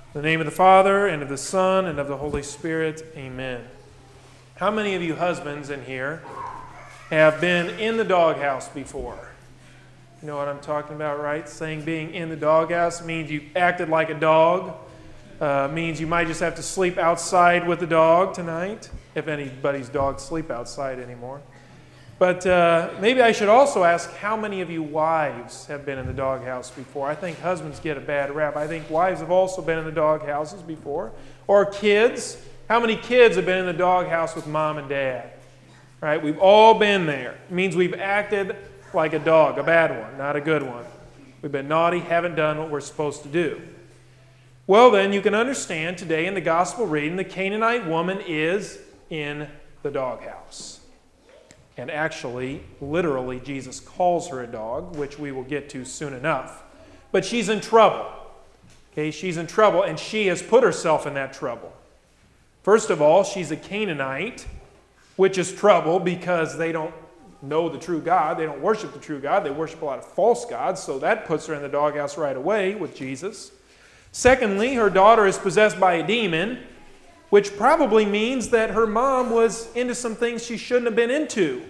In the name of the Father, and of the Son, and of the Holy Spirit, amen. How many of you husbands in here have been in the doghouse before? You know what I'm talking about, right? Saying being in the doghouse means you acted like a dog. Means you might just have to sleep outside with the dog tonight, if anybody's dogs sleep outside anymore. But maybe I should also ask, how many of you wives have been in the doghouse before? I think husbands get a bad rap. I think wives have also been in the doghouses before. Or kids. How many kids have been in the doghouse with mom and dad? Right? We've all been there. It means we've acted like a dog, a bad one, not a good one. We've been naughty, haven't done what we're supposed to do. Well then, you can understand today in the gospel reading, the Canaanite woman is in the doghouse. And actually, literally, Jesus calls her a dog, which we will get to soon enough. But she's in trouble. Okay, she's in trouble, and she has put herself in that trouble. First of all, she's a Canaanite, which is trouble because they don't know the true God. They don't worship the true God. They worship a lot of false gods, so that puts her in the doghouse right away with Jesus. Secondly, her daughter is possessed by a demon, which probably means that her mom was into some things she shouldn't have been into.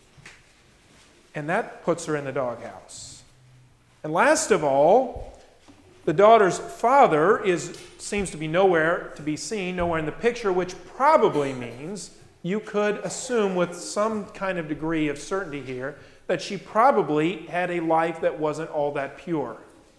And that puts her in the doghouse. And last of all, the daughter's father seems to be nowhere to be seen, nowhere in the picture, which probably means you could assume with some kind of degree of certainty here that she probably had a life that wasn't all that pure.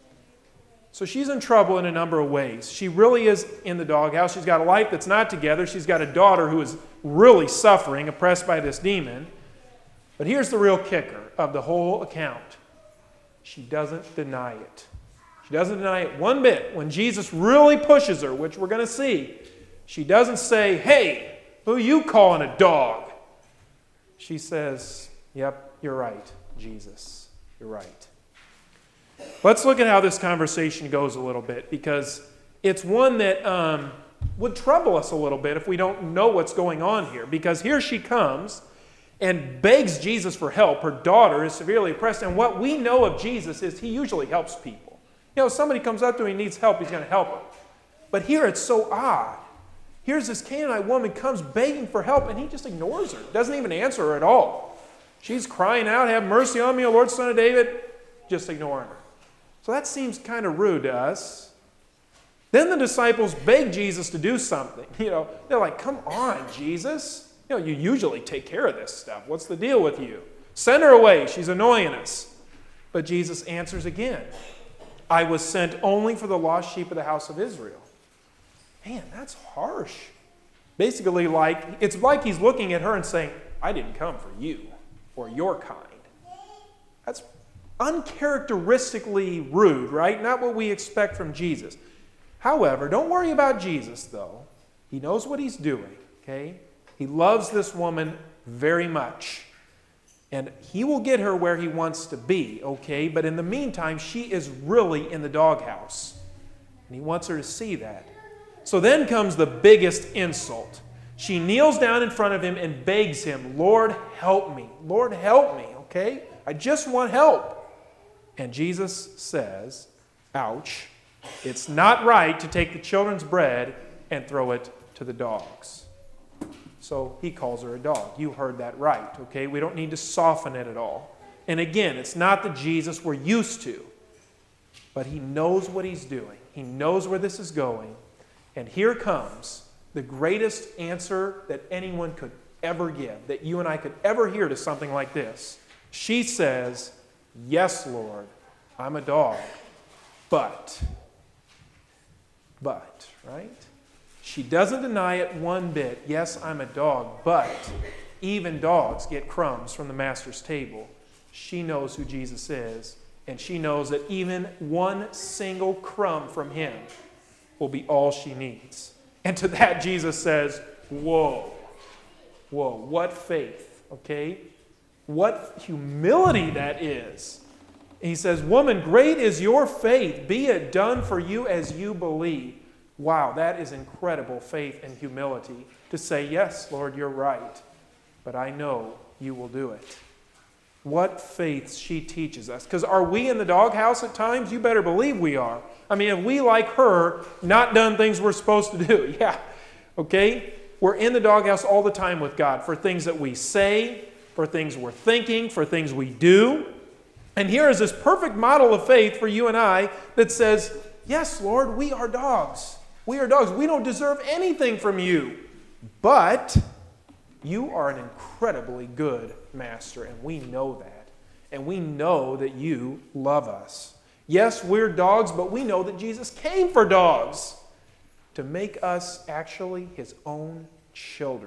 So she's in trouble in a number of ways. She really is in the doghouse. She's got a life that's not together. She's got a daughter who is really suffering, oppressed by this demon. But here's the real kicker of the whole account. She doesn't deny it. She doesn't deny it one bit. When Jesus really pushes her, which we're going to see, she doesn't say, "Hey, who you calling a dog?" She says, "Yep, you're right, Jesus. You're right." Let's look at how this conversation goes a little bit, because it's one that would trouble us a little bit if we don't know what's going on here. Because here she comes and begs Jesus for help. Her daughter is severely oppressed, and what we know of Jesus is he usually helps people. You know, if somebody comes up to him and needs help, he's going to help them. But here it's so odd. Here's this Canaanite woman comes begging for help, and he just ignores her. Doesn't even answer her at all. She's crying out, "Have mercy on me, O Lord, Son of David." Just ignoring her. So that seems kind of rude to us. Then the disciples beg Jesus to do something. You know, they're like, "Come on, Jesus. You know, you usually take care of this stuff. What's the deal with you? Send her away. She's annoying us." But Jesus answers again, "I was sent only for the lost sheep of the house of Israel." Man, that's harsh. Basically, it's like he's looking at her and saying, "I didn't come for you or your kind." That's uncharacteristically rude, right? Not what we expect from Jesus. However, don't worry about Jesus, though. He knows what he's doing, okay? He loves this woman very much. And he will get her where he wants to be, okay? But in the meantime, she is really in the doghouse. And he wants her to see that. So then comes the biggest insult. She kneels down in front of him and begs him, "Lord, help me. Lord, help me," okay? "I just want help." And Jesus says, "Ouch, it's not right to take the children's bread and throw it to the dogs." So he calls her a dog. You heard that right, okay? We don't need to soften it at all. And again, it's not the Jesus we're used to. But he knows what he's doing. He knows where this is going. And here comes the greatest answer that anyone could ever give, that you and I could ever hear to something like this. She says, "Yes, Lord, I'm a dog, but," right? She doesn't deny it one bit. "Yes, I'm a dog, but even dogs get crumbs from the master's table." She knows who Jesus is, and she knows that even one single crumb from him will be all she needs. And to that, Jesus says, whoa, what faith, okay? What humility that is. And he says, "Woman, great is your faith. Be it done for you as you believe." Wow, that is incredible faith and humility to say, "Yes, Lord, you're right, but I know you will do it." what faith she teaches us. Because are we in the doghouse at times? You better believe we are. I mean, have we, like her, not done things we're supposed to do? Yeah. Okay? We're in the doghouse all the time with God for things that we say, for things we're thinking, for things we do. And here is this perfect model of faith for you and I that says, yes, Lord, we are dogs. We are dogs. We don't deserve anything from you. But you are an incredibly good master, and we know that. And we know that you love us. Yes, we're dogs, but we know that Jesus came for dogs to make us actually his own children.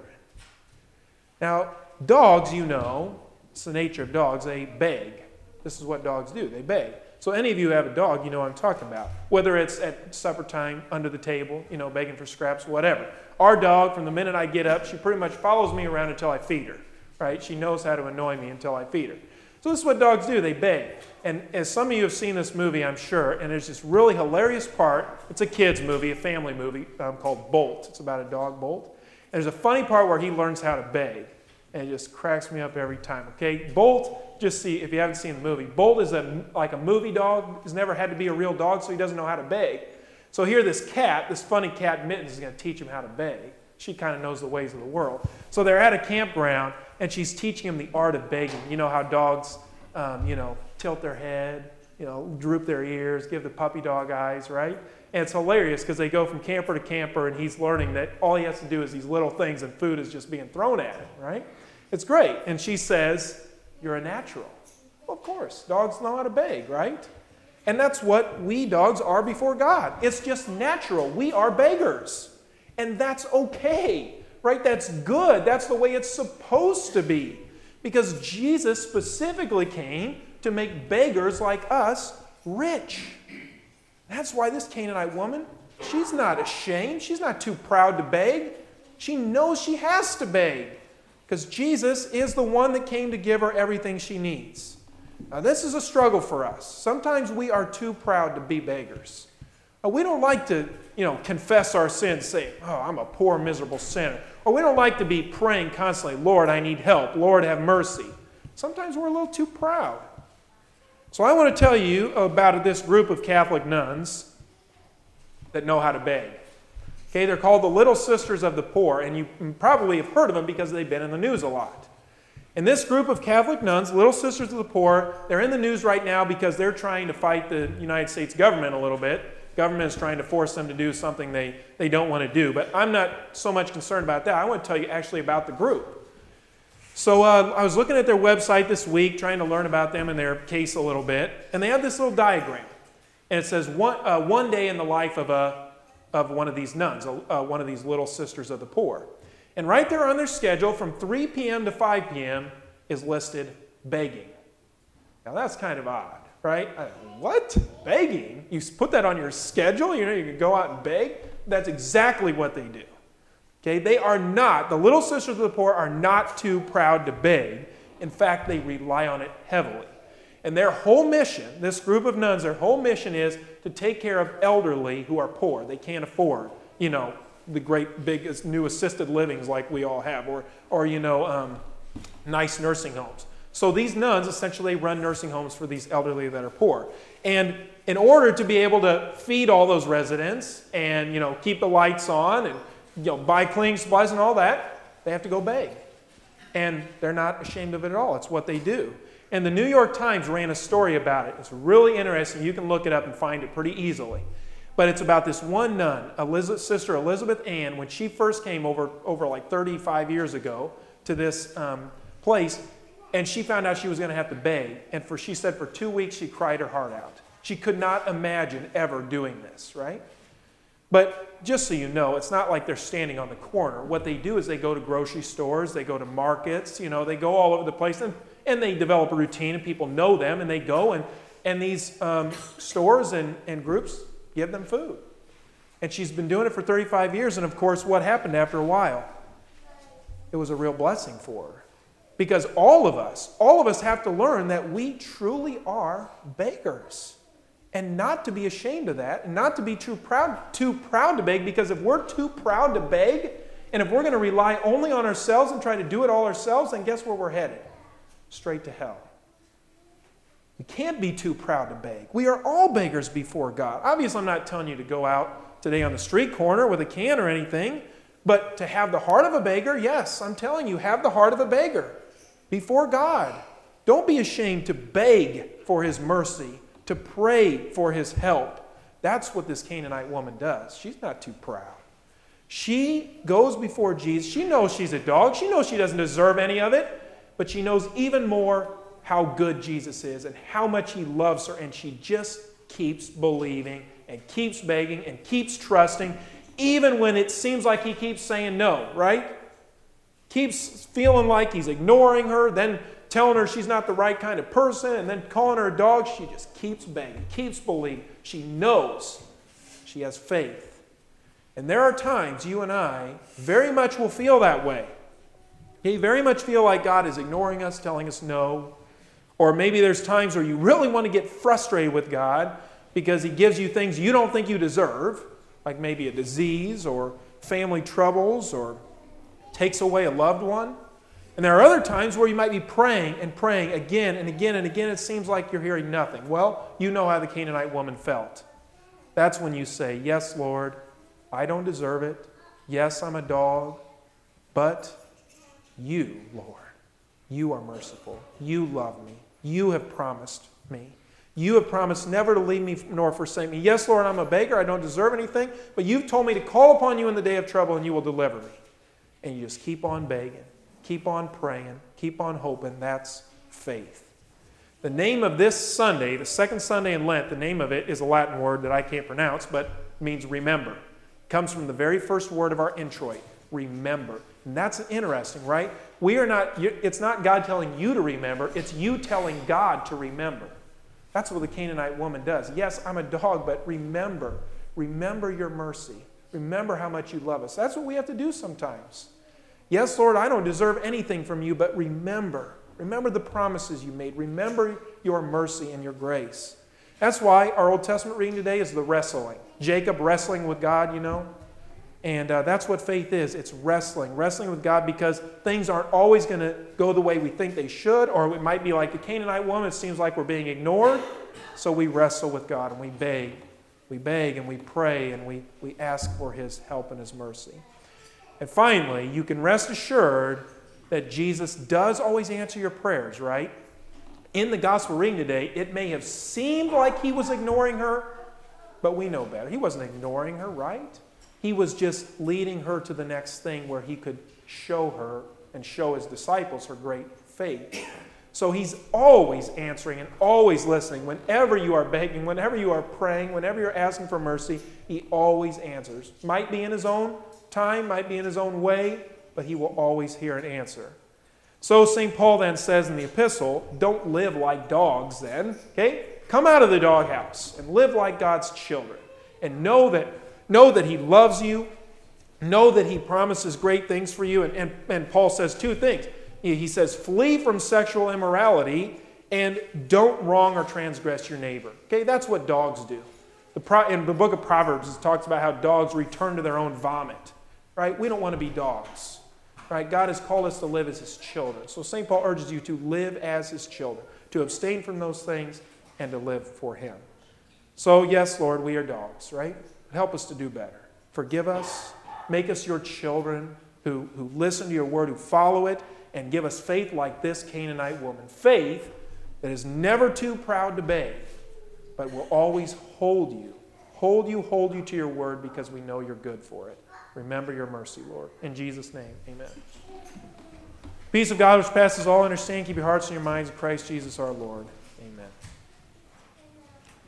Now, dogs, you know, it's the nature of dogs, they beg. This is what dogs do. They beg. So any of you who have a dog, you know what I'm talking about. Whether it's at supper time, under the table, you know, begging for scraps, whatever. Our dog, from the minute I get up, she pretty much follows me around until I feed her. Right? She knows how to annoy me until I feed her. So this is what dogs do. They beg. And as some of you have seen this movie, I'm sure, and there's this really hilarious part. It's a kid's movie, a family movie called Bolt. It's about a dog, Bolt. And there's a funny part where he learns how to beg. And it just cracks me up every time, okay? Bolt, just see, if you haven't seen the movie, Bolt is like a movie dog. He's never had to be a real dog, so he doesn't know how to beg. So here this cat, this funny cat Mittens, is going to teach him how to beg. She kind of knows the ways of the world. So they're at a campground, and she's teaching him the art of begging. You know how dogs, tilt their head, droop their ears, give the puppy dog eyes, right? And it's hilarious because they go from camper to camper, and he's learning that all he has to do is these little things, and food is just being thrown at him, right? It's great. And she says, you're a natural. Well, of course, dogs know how to beg, right? And that's what we dogs are before God. It's just natural. We are beggars. And that's okay, right? That's good. That's the way it's supposed to be. Because Jesus specifically came to make beggars like us rich. That's why this Canaanite woman, she's not ashamed. She's not too proud to beg. She knows she has to beg. Because Jesus is the one that came to give her everything she needs. Now, this is a struggle for us. Sometimes we are too proud to be beggars. We don't like to, confess our sins, say, oh, I'm a poor, miserable sinner. Or we don't like to be praying constantly, Lord, I need help. Lord, have mercy. Sometimes we're a little too proud. So I want to tell you about this group of Catholic nuns that know how to beg. Okay, they're called the Little Sisters of the Poor, and you probably have heard of them because they've been in the news a lot. And this group of Catholic nuns, Little Sisters of the Poor, they're in the news right now because they're trying to fight the United States government a little bit. Government is trying to force them to do something they don't want to do. But I'm not so much concerned about that. I want to tell you actually about the group. So I was looking at their website this week, trying to learn about them and their case a little bit. And they have this little diagram. And it says one day in the life of one of these nuns, one of these Little Sisters of the Poor. And right there on their schedule from 3 p.m. to 5 p.m. is listed begging. Now that's kind of odd, right? What? Begging? You put that on your schedule? You can go out and beg? That's exactly what they do. Okay? They are not, the Little Sisters of the Poor are not too proud to beg. In fact, they rely on it heavily. And their whole mission, this group of nuns, their whole mission is to take care of elderly who are poor. They can't afford, the great big new assisted livings like we all have, or nice nursing homes. So these nuns essentially run nursing homes for these elderly that are poor. And in order to be able to feed all those residents and, keep the lights on and, buy cleaning supplies and all that, they have to go beg. And they're not ashamed of it at all. It's what they do. And the New York Times ran a story about it. It's really interesting. You can look it up and find it pretty easily. But it's about this one nun, Sister Elizabeth Ann, when she first came over like 35 years ago to this place, and she found out she was going to have to beg. And she said for 2 weeks she cried her heart out. She could not imagine ever doing this, right? But just so you know, it's not like they're standing on the corner. What they do is they go to grocery stores, they go to markets, they go all over the place, and they develop a routine, and people know them, and they go, and these stores and groups give them food. And she's been doing it for 35 years, and of course, what happened after a while? It was a real blessing for her. Because all of us have to learn that we truly are beggars. And not to be ashamed of that, and not to be too proud to beg, because if we're too proud to beg, and if we're going to rely only on ourselves and try to do it all ourselves, then guess where we're headed? Straight to hell. You can't be too proud to beg. We are all beggars before God. Obviously, I'm not telling you to go out today on the street corner with a can or anything, but to have the heart of a beggar, yes, I'm telling you, have the heart of a beggar before God. Don't be ashamed to beg for His mercy, to pray for His help. That's what this Canaanite woman does. She's not too proud. She goes before Jesus. She knows she's a dog. She knows she doesn't deserve any of it, but she knows even more how good Jesus is and how much He loves her, and she just keeps believing and keeps begging and keeps trusting, even when it seems like He keeps saying no, right? Keeps feeling like He's ignoring her, then telling her she's not the right kind of person, and then calling her a dog. She just keeps begging, keeps believing. She knows she has faith. And there are times you and I very much will feel that way. You very much feel like God is ignoring us, telling us no. Or maybe there's times where you really want to get frustrated with God because He gives you things you don't think you deserve, like maybe a disease or family troubles or takes away a loved one. And there are other times where you might be praying and praying again and again and again. It seems like you're hearing nothing. Well, you know how the Canaanite woman felt. That's when you say, yes, Lord, I don't deserve it. Yes, I'm a dog. But You, Lord, You are merciful. You love me. You have promised me. You have promised never to leave me nor forsake me. Yes, Lord, I'm a beggar. I don't deserve anything. But You've told me to call upon You in the day of trouble and You will deliver me. And you just keep on begging. Keep on praying. Keep on hoping. That's faith. The name of this Sunday, the second Sunday in Lent, the name of it is a Latin word that I can't pronounce, but means remember. It comes from the very first word of our introit, remember. And that's interesting, right? It's not God telling you to remember, it's you telling God to remember. That's what the Canaanite woman does. Yes, I'm a dog, but remember. Remember Your mercy. Remember how much You love us. That's what we have to do sometimes. Yes, Lord, I don't deserve anything from You, but remember. Remember the promises You made. Remember Your mercy and Your grace. That's why our Old Testament reading today is the wrestling. Jacob wrestling with God, you know. And that's what faith is. It's wrestling with God because things aren't always going to go the way we think they should, or it might be like the Canaanite woman. It seems like we're being ignored. So we wrestle with God and we beg. We beg and we pray and we ask for His help and His mercy. And finally, you can rest assured that Jesus does always answer your prayers, right? In the gospel reading today, it may have seemed like He was ignoring her, but we know better. He wasn't ignoring her, right? He was just leading her to the next thing where He could show her and show His disciples her great faith. So He's always answering and always listening. Whenever you are begging, whenever you are praying, whenever you're asking for mercy, He always answers. Might be in His own time, might be in His own way, but He will always hear and answer. So St. Paul then says in the epistle, don't live like dogs then, okay? Come out of the doghouse and live like God's children. And know that He loves you. Know that He promises great things for you. And Paul says two things. He says, flee from sexual immorality and don't wrong or transgress your neighbor. Okay, that's what dogs do. In the book of Proverbs, it talks about how dogs return to their own vomit. Right? We don't want to be dogs. Right? God has called us to live as His children. So St. Paul urges you to live as His children, to abstain from those things and to live for Him. So yes, Lord, we are dogs, right? Help us to do better. Forgive us. Make us Your children who listen to Your word, who follow it, and give us faith like this Canaanite woman. Faith that is never too proud to beg, but will always hold you to Your word because we know You're good for it. Remember Your mercy, Lord. In Jesus' name, amen. Peace of God which passes all understanding, keep your hearts and your minds in Christ Jesus our Lord. Amen.